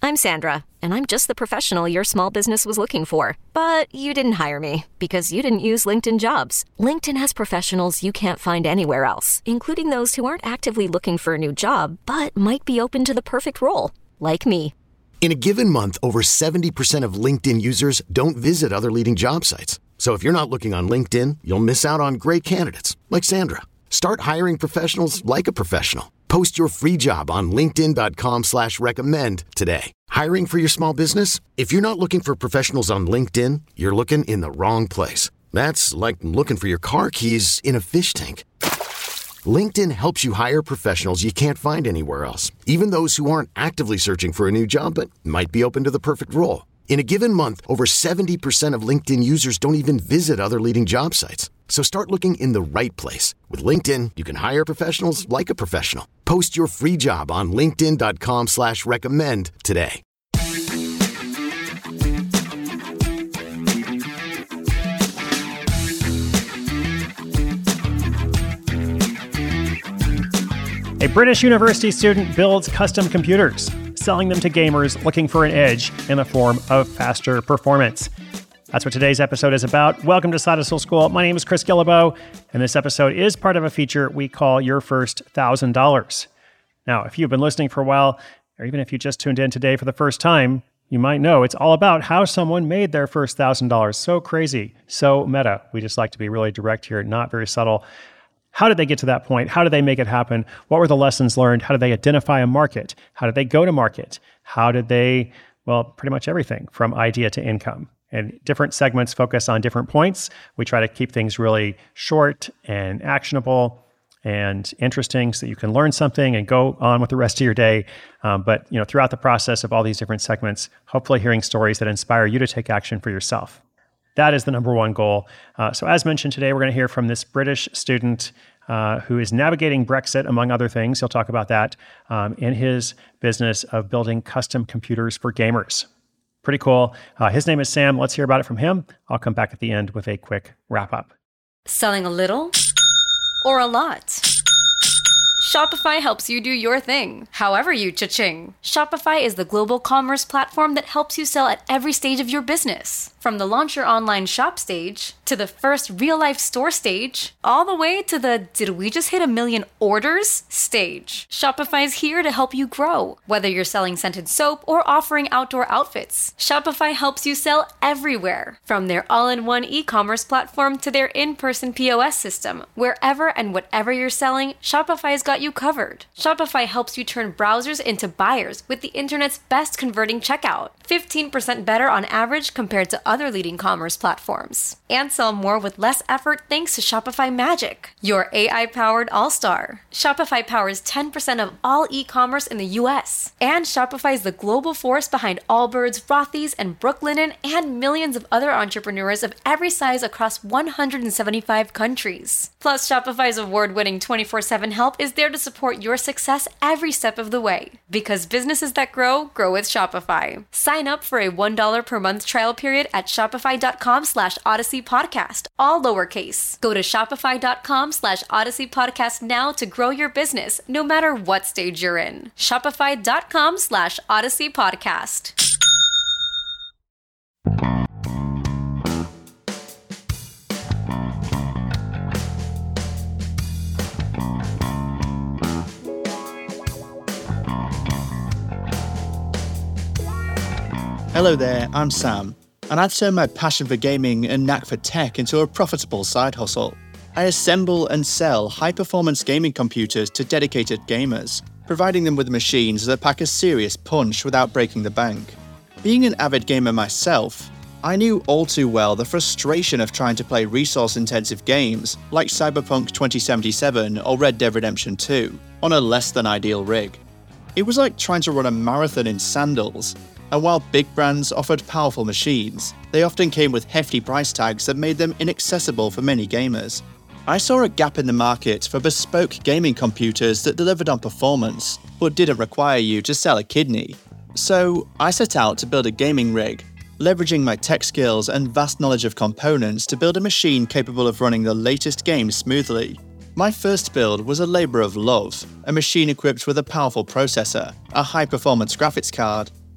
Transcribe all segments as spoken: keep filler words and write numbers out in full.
I'm Sandra, and I'm just the professional your small business was looking for. But you didn't hire me because you didn't use LinkedIn Jobs. LinkedIn has professionals you can't find anywhere else, including those who aren't actively looking for a new job, but might be open to the perfect role, like me. In a given month, over seventy percent of LinkedIn users don't visit other leading job sites. So if you're not looking on LinkedIn, you'll miss out on great candidates like Sandra. Start hiring professionals like a professional. Post your free job on linkedin.com slash recommend today. Hiring for your small business? If you're not looking for professionals on LinkedIn, you're looking in the wrong place. That's like looking for your car keys in a fish tank. LinkedIn helps you hire professionals you can't find anywhere else, even those who aren't actively searching for a new job but might be open to the perfect role. In a given month, over seventy percent of LinkedIn users don't even visit other leading job sites. So start looking in the right place. With LinkedIn, you can hire professionals like a professional. Post your free job on linkedin.com slash recommend today. A British university student builds custom computers, selling them to gamers looking for an edge in the form of faster performance. That's what today's episode is about. Welcome to Side Hustle School. My name is Chris Guillebeau, and this episode is part of a feature we call Your First one thousand dollars. Now, if you've been listening for a while, or even if you just tuned in today for the first time, you might know it's all about how someone made their first one thousand dollars. So crazy, so meta. We just like to be really direct here, not very subtle. How did they get to that point? How did they make it happen? What were the lessons learned? How did they identify a market? How did they go to market? How did they, well, pretty much everything from idea to income. And different segments focus on different points. We try to keep things really short and actionable and interesting so that you can learn something and go on with the rest of your day. Um, but you know, throughout the process of all these different segments, hopefully hearing stories that inspire you to take action for yourself. That is the number one goal. Uh, so as mentioned today, we're going to hear from this British student uh, who is navigating Brexit, among other things. He'll talk about that um, in his business of building custom computers for gamers. Pretty cool. Uh, his name is Sam. Let's hear about it from him. I'll come back at the end with a quick wrap up. Selling a little or a lot? Shopify helps you do your thing, however you cha-ching. Shopify is the global commerce platform that helps you sell at every stage of your business. From the launch your online shop stage, to the first real-life store stage, all the way to the did we just hit a million orders stage. Shopify is here to help you grow. Whether you're selling scented soap or offering outdoor outfits, Shopify helps you sell everywhere. From their all-in-one e-commerce platform to their in-person P O S system, wherever and whatever you're selling, Shopify's got you covered. Shopify helps you turn browsers into buyers with the internet's best converting checkout, fifteen percent better on average compared to other leading commerce platforms. And sell more with less effort thanks to Shopify Magic, your A I-powered all-star. Shopify powers ten percent of all e-commerce in the U S. And Shopify is the global force behind Allbirds, Rothy's, and Brooklinen, and millions of other entrepreneurs of every size across one hundred seventy-five countries. Plus, Shopify's award-winning twenty-four seven help is there to support your success every step of the way. Because businesses that grow, grow with Shopify. Sign up for a one dollar per month trial period at shopify.com slash Odyssey Podcast, all lowercase. Go to shopify.com slash Odyssey Podcast now to grow your business, no matter what stage you're in. Shopify.com slash Odyssey Podcast. Hello there, I'm Sam, and I've turned my passion for gaming and knack for tech into a profitable side hustle. I assemble and sell high-performance gaming computers to dedicated gamers, providing them with machines that pack a serious punch without breaking the bank. Being an avid gamer myself, I knew all too well the frustration of trying to play resource-intensive games like Cyberpunk twenty seventy-seven or Red Dead Redemption two on a less-than-ideal rig. It was like trying to run a marathon in sandals, and while big brands offered powerful machines, they often came with hefty price tags that made them inaccessible for many gamers. I saw a gap in the market for bespoke gaming computers that delivered on performance, but didn't require you to sell a kidney. So I set out to build a gaming rig, leveraging my tech skills and vast knowledge of components to build a machine capable of running the latest games smoothly. My first build was a labour of love, a machine equipped with a powerful processor, a high-performance graphics card,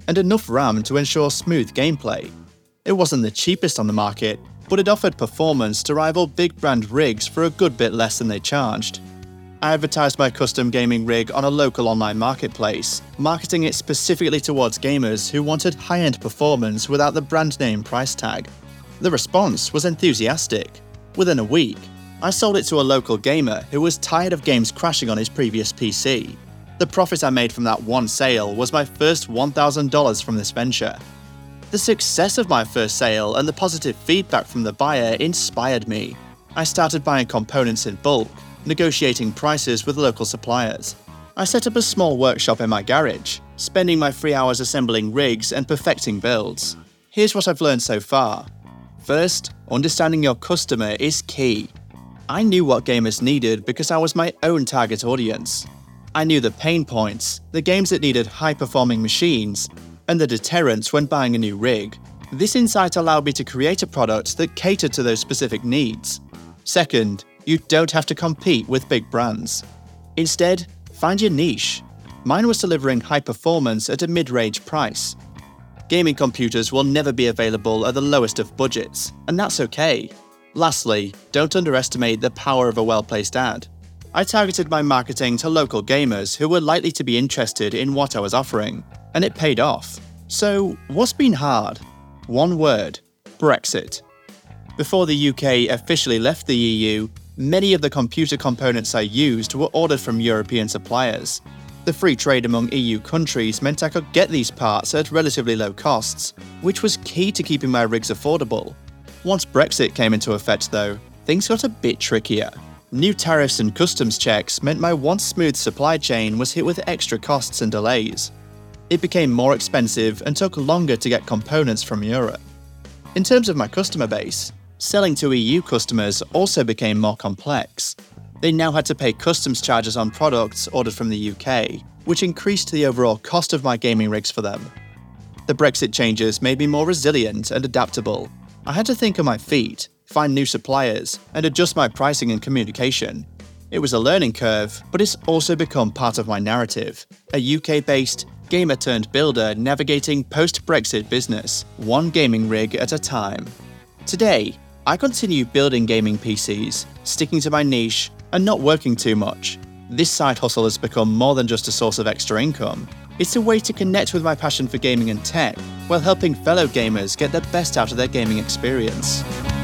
and enough RAM to ensure smooth gameplay. It wasn't the cheapest on the market, but it offered performance to rival big brand rigs for a good bit less than they charged. I advertised my custom gaming rig on a local online marketplace, marketing it specifically towards gamers who wanted high-end performance without the brand name price tag. The response was enthusiastic. Within a week, I sold it to a local gamer who was tired of games crashing on his previous P C. The profit I made from that one sale was my first one thousand dollars from this venture. The success of my first sale and the positive feedback from the buyer inspired me. I started buying components in bulk, negotiating prices with local suppliers. I set up a small workshop in my garage, spending my free hours assembling rigs and perfecting builds. Here's what I've learned so far. First, understanding your customer is key. I knew what gamers needed because I was my own target audience. I knew the pain points, the games that needed high-performing machines, and the deterrents when buying a new rig. This insight allowed me to create a product that catered to those specific needs. Second, you don't have to compete with big brands. Instead, find your niche. Mine was delivering high performance at a mid-range price. Gaming computers will never be available at the lowest of budgets, and that's okay. Lastly, don't underestimate the power of a well-placed ad. I targeted my marketing to local gamers who were likely to be interested in what I was offering, and it paid off. So, what's been hard? One word: Brexit. Before the U K officially left the E U, many of the computer components I used were ordered from European suppliers. The free trade among E U countries meant I could get these parts at relatively low costs, which was key to keeping my rigs affordable. Once Brexit came into effect though, things got a bit trickier. New tariffs and customs checks meant my once smooth supply chain was hit with extra costs and delays. It became more expensive and took longer to get components from Europe. In terms of my customer base, selling to E U customers also became more complex. They now had to pay customs charges on products ordered from the U K, which increased the overall cost of my gaming rigs for them. The Brexit changes made me more resilient and adaptable. I had to think on my feet, find new suppliers, and adjust my pricing and communication. It was a learning curve, but it's also become part of my narrative. A U K-based, gamer-turned-builder navigating post-Brexit business, one gaming rig at a time. Today, I continue building gaming P Cs, sticking to my niche, and not working too much. This side hustle has become more than just a source of extra income. It's a way to connect with my passion for gaming and tech, while helping fellow gamers get the best out of their gaming experience.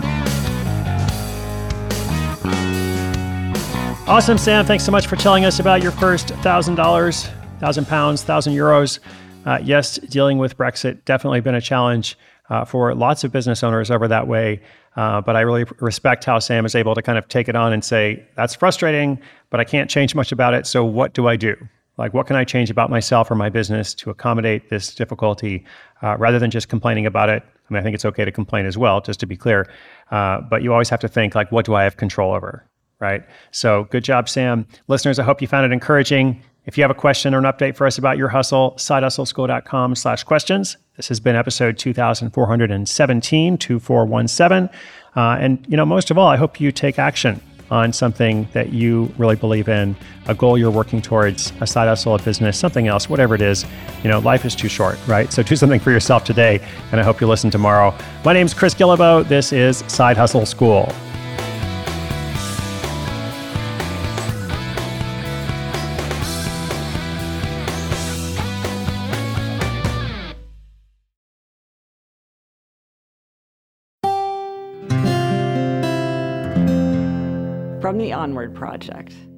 Awesome, Sam. Thanks so much for telling us about your first one thousand dollars, one thousand pounds, one thousand euros. Uh, yes, dealing with Brexit definitely been a challenge uh, for lots of business owners over that way. Uh, but I really respect how Sam is able to kind of take it on and say, that's frustrating, but I can't change much about it. So what do I do? Like, what can I change about myself or my business to accommodate this difficulty uh, rather than just complaining about it? I mean, I think it's okay to complain as well, just to be clear. Uh, but you always have to think, like, what do I have control over? Right? So good job, Sam. Listeners, I hope you found it encouraging. If you have a question or an update for us about your hustle, side hustle school dot com slash questions. This has been episode two thousand four hundred seventeen, two four one seven. Uh, and, you know, most of all, I hope you take action on something that you really believe in, a goal you're working towards, a side hustle, a business, something else, whatever it is. You know, life is too short, right? So do something for yourself today, and I hope you listen tomorrow. My name's Chris Guillebeau. This is Side Hustle School. From the Onward Project.